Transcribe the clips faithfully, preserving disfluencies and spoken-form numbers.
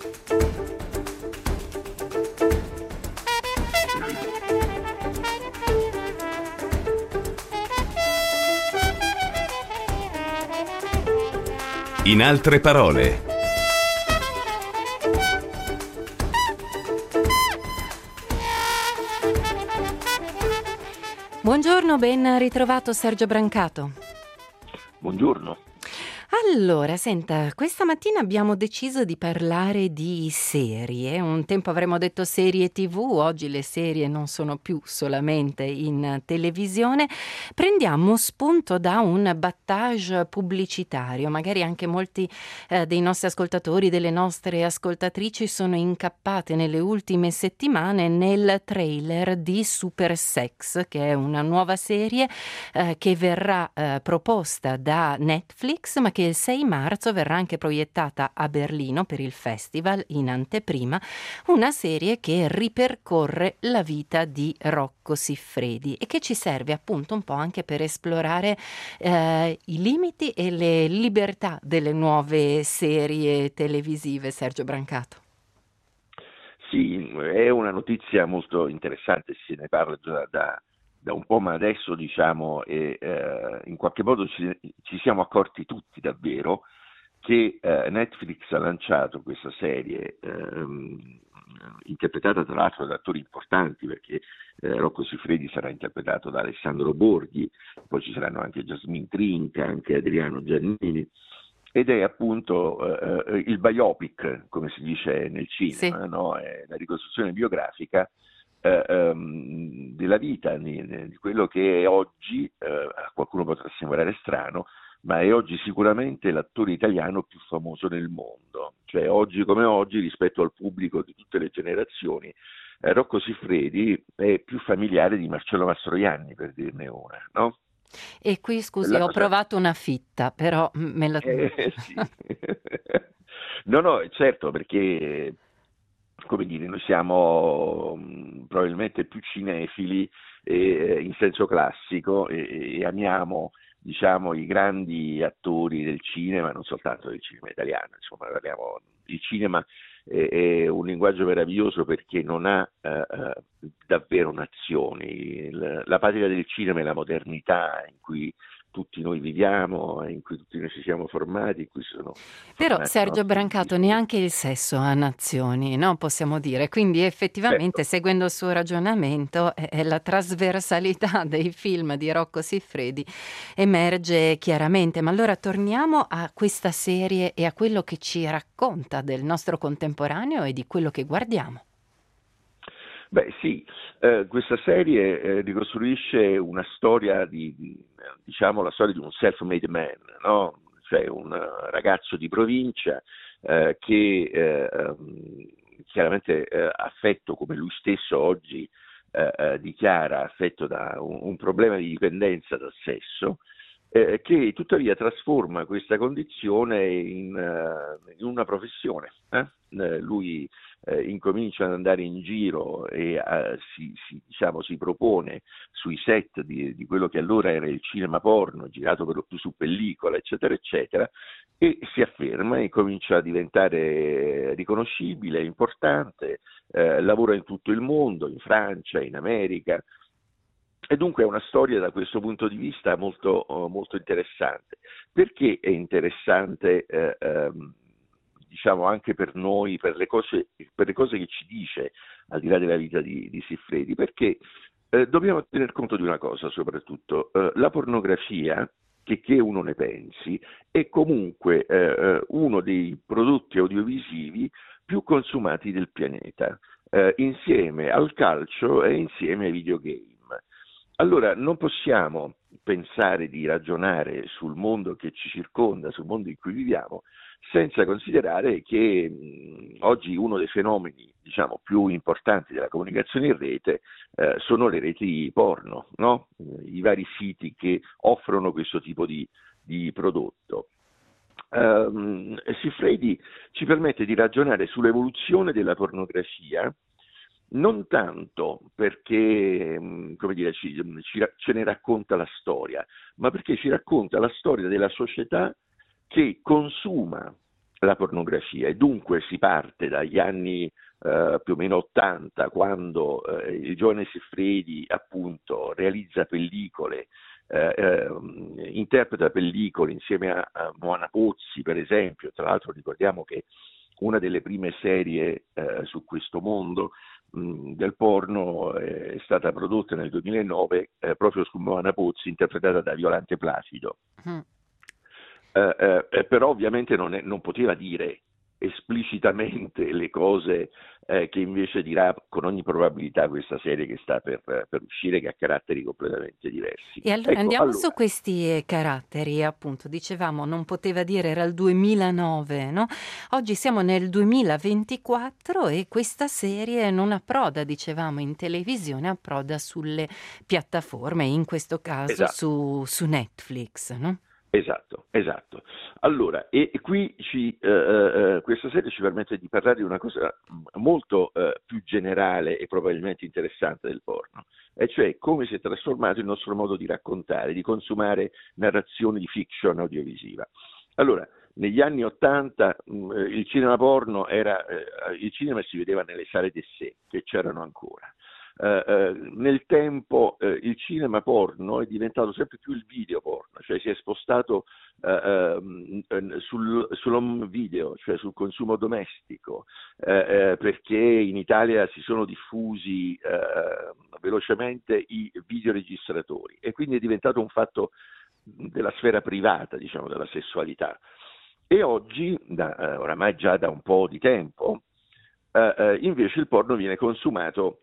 In altre parole. Buongiorno, ben ritrovato Sergio Brancato. Buongiorno. Allora, senta, questa mattina abbiamo deciso di parlare di serie. Un tempo avremmo detto serie tivù, oggi le serie non sono più solamente in televisione. Prendiamo spunto da un battage pubblicitario. Magari anche molti eh, dei nostri ascoltatori, delle nostre ascoltatrici sono incappate nelle ultime settimane nel trailer di Super Sex, che è una nuova serie eh, che verrà eh, proposta da Netflix, ma che il sei marzo verrà anche proiettata a Berlino per il festival in anteprima, una serie che ripercorre la vita di Rocco Siffredi e che ci serve appunto un po' anche per esplorare eh, i limiti e le libertà delle nuove serie televisive. Sergio Brancato. Sì, è una notizia molto interessante, se ne parla già da, da un po', ma adesso diciamo e, eh, in qualche modo ci, ci siamo accorti tutti davvero che eh, Netflix ha lanciato questa serie ehm, interpretata tra l'altro da attori importanti, perché eh, Rocco Siffredi sarà interpretato da Alessandro Borghi, poi ci saranno anche Jasmine Trinca, anche Adriano Giannini, ed è appunto eh, il biopic, come si dice nel cinema, Sì. no? È la ricostruzione biografica eh, ehm, della vita, di, di quello che è oggi, eh, a qualcuno potrà sembrare strano, ma è oggi sicuramente l'attore italiano più famoso nel mondo. Cioè oggi come oggi, rispetto al pubblico di tutte le generazioni, eh, Rocco Siffredi è più familiare di Marcello Mastroianni, per dirne una, no? E qui, scusi, La ho cosa... provato una fitta, però me la... Eh, sì. No, no, certo, perché, come dire, noi siamo mh, probabilmente più cinefili eh, in senso classico e, e amiamo, diciamo, i grandi attori del cinema, non soltanto del cinema italiano, insomma, parliamo, il cinema è, è un linguaggio meraviglioso perché non ha eh, eh, davvero nazioni. Il, la patria del cinema è la modernità in cui tutti noi viviamo, in cui tutti noi ci siamo formati, in cui si sono Però formati i Sergio nostri Brancato genitori. neanche il sesso ha nazioni, no? Possiamo dire. Quindi effettivamente, Certo. seguendo il suo ragionamento, è, è la trasversalità dei film di Rocco Siffredi emerge chiaramente. Ma allora torniamo a questa serie e a quello che ci racconta del nostro contemporaneo e di quello che guardiamo. Beh sì, eh, questa serie eh, ricostruisce una storia di, di, diciamo la storia di un self-made man, no? Cioè un uh, ragazzo di provincia eh, che eh, um, chiaramente eh, affetto, come lui stesso oggi eh, eh, dichiara, affetto da un, un problema di dipendenza dal sesso, eh, che tuttavia trasforma questa condizione in, uh, in una professione. Eh? Eh, lui eh, incomincia ad andare in giro e uh, si, si, diciamo, si propone sui set di, di quello che allora era il cinema porno, girato per lo più su pellicola, eccetera, eccetera, e si afferma e comincia a diventare riconoscibile, importante, eh, lavora in tutto il mondo, in Francia, in America. E dunque è una storia da questo punto di vista molto, molto interessante. Perché è interessante, eh, ehm, diciamo, anche per noi, per le cose, per le cose che ci dice, al di là della vita di, di Siffredi? Perché eh, dobbiamo tener conto di una cosa soprattutto, eh, la pornografia, che, che uno ne pensi, è comunque eh, uno dei prodotti audiovisivi più consumati del pianeta, eh, insieme al calcio e insieme ai videogame. Allora non possiamo pensare di ragionare sul mondo che ci circonda, sul mondo in cui viviamo, senza considerare che mh, oggi uno dei fenomeni, diciamo, più importanti della comunicazione in rete eh, sono le reti porno, no? I vari siti che offrono questo tipo di, di prodotto. Um, Siffredi ci permette di ragionare sull'evoluzione della pornografia, non tanto perché, come dire, ci, ci, ce ne racconta la storia, ma perché ci racconta la storia della società che consuma la pornografia, e dunque si parte dagli anni Uh, più o meno ottanta, quando uh, il giovane Siffredi appunto realizza pellicole, uh, uh, interpreta pellicole insieme a, a Moana Pozzi, per esempio. Tra l'altro ricordiamo che una delle prime serie uh, su questo mondo mh, del porno è stata prodotta nel duemilanove uh, proprio su Moana Pozzi, interpretata da Violante Placido. Mm. Uh, uh, però ovviamente non, è, non poteva dire esplicitamente le cose eh, che invece dirà con ogni probabilità questa serie che sta per, per uscire, che ha caratteri completamente diversi. E allora ecco, andiamo allora. su questi caratteri, appunto, dicevamo non poteva dire, era il duemilanove, no? Oggi siamo nel duemilaventiquattro e questa serie non approda, dicevamo, in televisione, approda sulle piattaforme, in questo caso esatto. su, su Netflix, no? Esatto, esatto. Allora, e qui ci, eh, eh, questa serie ci permette di parlare di una cosa molto eh, più generale e probabilmente interessante del porno, e cioè come si è trasformato il nostro modo di raccontare, di consumare narrazioni di fiction audiovisiva. Allora, negli anni Ottanta mh, il cinema porno era, eh, il cinema si vedeva nelle sale d'essè, che c'erano ancora. Uh, uh, nel tempo uh, il cinema porno è diventato sempre più il video porno, cioè si è spostato uh, uh, sul, sull'home video, cioè sul consumo domestico, uh, uh, perché in Italia si sono diffusi uh, velocemente i videoregistratori, e quindi è diventato un fatto della sfera privata, diciamo, della sessualità. E oggi, da, uh, oramai già da un po' di tempo, uh, uh, invece il porno viene consumato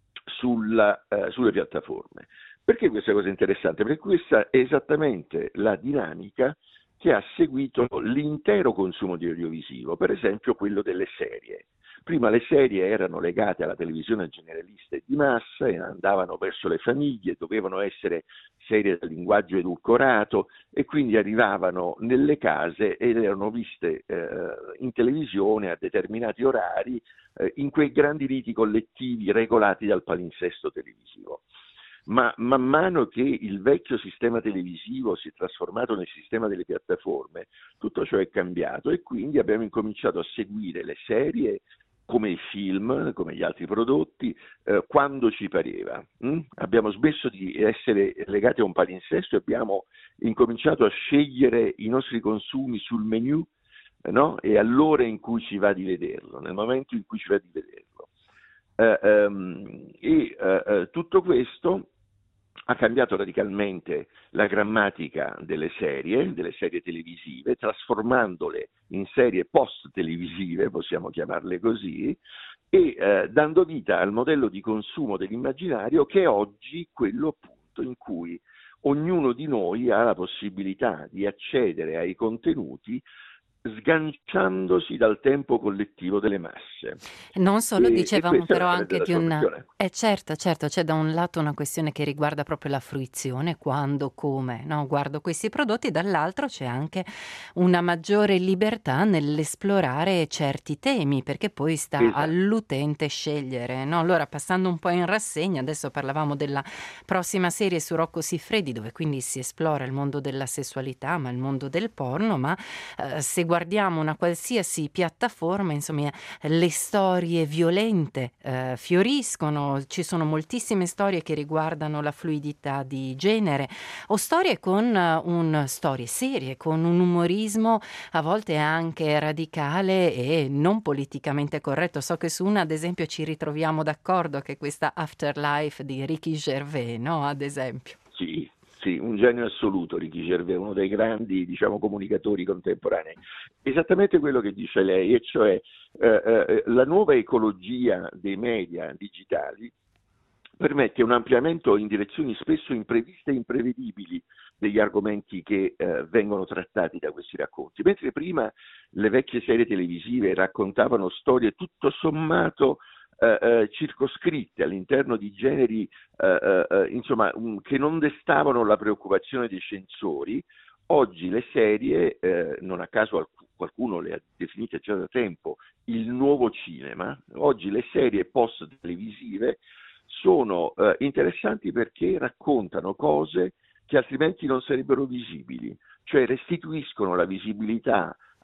Sulla, eh, sulle piattaforme. Perché questa cosa è interessante? Perché questa è esattamente la dinamica che ha seguito l'intero consumo di audiovisivo, per esempio quello delle serie. Prima le serie erano legate alla televisione generalista e di massa e andavano verso le famiglie, dovevano essere serie dal linguaggio edulcorato e quindi arrivavano nelle case ed erano viste eh, in televisione a determinati orari, eh, in quei grandi riti collettivi regolati dal palinsesto televisivo. Ma man mano che il vecchio sistema televisivo si è trasformato nel sistema delle piattaforme, tutto ciò è cambiato e quindi abbiamo incominciato a seguire le serie come i film, come gli altri prodotti, eh, quando ci pareva. Mm? Abbiamo smesso di essere legati a un palinsesto e abbiamo incominciato a scegliere i nostri consumi sul menu, eh, no? E all'ora in cui ci va di vederlo, nel momento in cui ci va di vederlo. Eh, um, e uh, tutto questo ha cambiato radicalmente la grammatica delle serie, delle serie televisive, trasformandole in serie post-televisive, possiamo chiamarle così, e eh, dando vita al modello di consumo dell'immaginario che è oggi quello appunto in cui ognuno di noi ha la possibilità di accedere ai contenuti sganciandosi dal tempo collettivo delle masse. Non solo, e, dicevamo e però anche di una... Eh certo, certo, c'è da un lato una questione che riguarda proprio la fruizione, quando, come, no? Guardo questi prodotti, dall'altro c'è anche una maggiore libertà nell'esplorare certi temi, perché poi sta esatto. all'utente scegliere, no? Allora, passando un po' in rassegna, adesso parlavamo della prossima serie su Rocco Siffredi, dove quindi si esplora il mondo della sessualità, ma il mondo del porno, ma eh, se guardiamo una qualsiasi piattaforma, insomma, le storie violente eh, fioriscono, ci sono moltissime storie che riguardano la fluidità di genere o storie con uh, un storie serie, con un umorismo a volte anche radicale e non politicamente corretto. So che su una, ad esempio, ci ritroviamo d'accordo, che è questa Afterlife di Ricky Gervais, no? Ad esempio. Sì. Sì, un genio assoluto Ricky Gervais, uno dei grandi, diciamo, comunicatori contemporanei. Esattamente quello che dice lei, e cioè eh, eh, la nuova ecologia dei media digitali permette un ampliamento in direzioni spesso impreviste e imprevedibili degli argomenti che eh, vengono trattati da questi racconti. Mentre prima le vecchie serie televisive raccontavano storie tutto sommato Eh, eh, circoscritte all'interno di generi eh, eh, insomma um, che non destavano la preoccupazione dei censori, oggi le serie, eh, non a caso alc- qualcuno le ha definite già da tempo il nuovo cinema, oggi le serie post televisive sono eh, interessanti perché raccontano cose che altrimenti non sarebbero visibili, cioè restituiscono la visibilità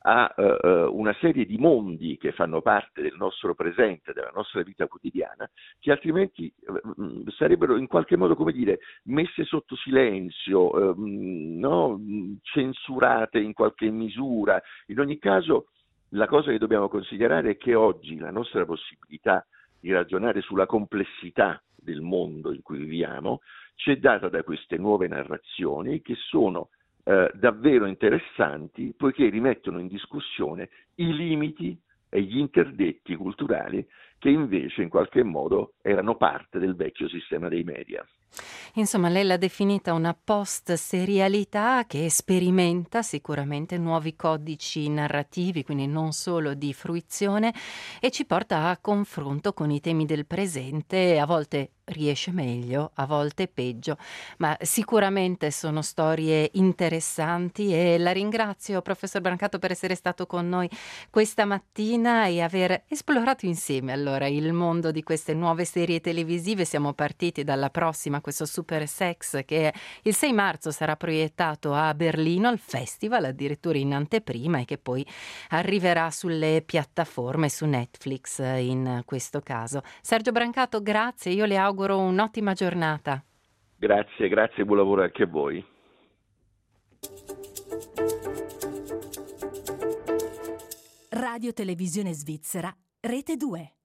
a uh, una serie di mondi che fanno parte del nostro presente, della nostra vita quotidiana, che altrimenti uh, sarebbero in qualche modo, come dire, messe sotto silenzio, uh, no? Censurate in qualche misura. In ogni caso, la cosa che dobbiamo considerare è che oggi la nostra possibilità di ragionare sulla complessità del mondo in cui viviamo ci è data da queste nuove narrazioni che sono eh, davvero interessanti, poiché rimettono in discussione i limiti e gli interdetti culturali che invece in qualche modo erano parte del vecchio sistema dei media. Insomma, lei l'ha definita una post-serialità che sperimenta sicuramente nuovi codici narrativi, quindi non solo di fruizione, e ci porta a confronto con i temi del presente. A volte riesce meglio, a volte peggio, ma sicuramente sono storie interessanti e la ringrazio, professor Brancato, per essere stato con noi questa mattina e aver esplorato insieme allora il mondo di queste nuove serie televisive. Siamo partiti dalla prossima, questo Super Sex, che il sei marzo sarà proiettato a Berlino al festival, addirittura in anteprima, e che poi arriverà sulle piattaforme, su Netflix in questo caso. Sergio Brancato, grazie, io le auguro un'ottima giornata. Grazie, grazie, buon lavoro anche a voi. Radio Televisione Svizzera, Rete due.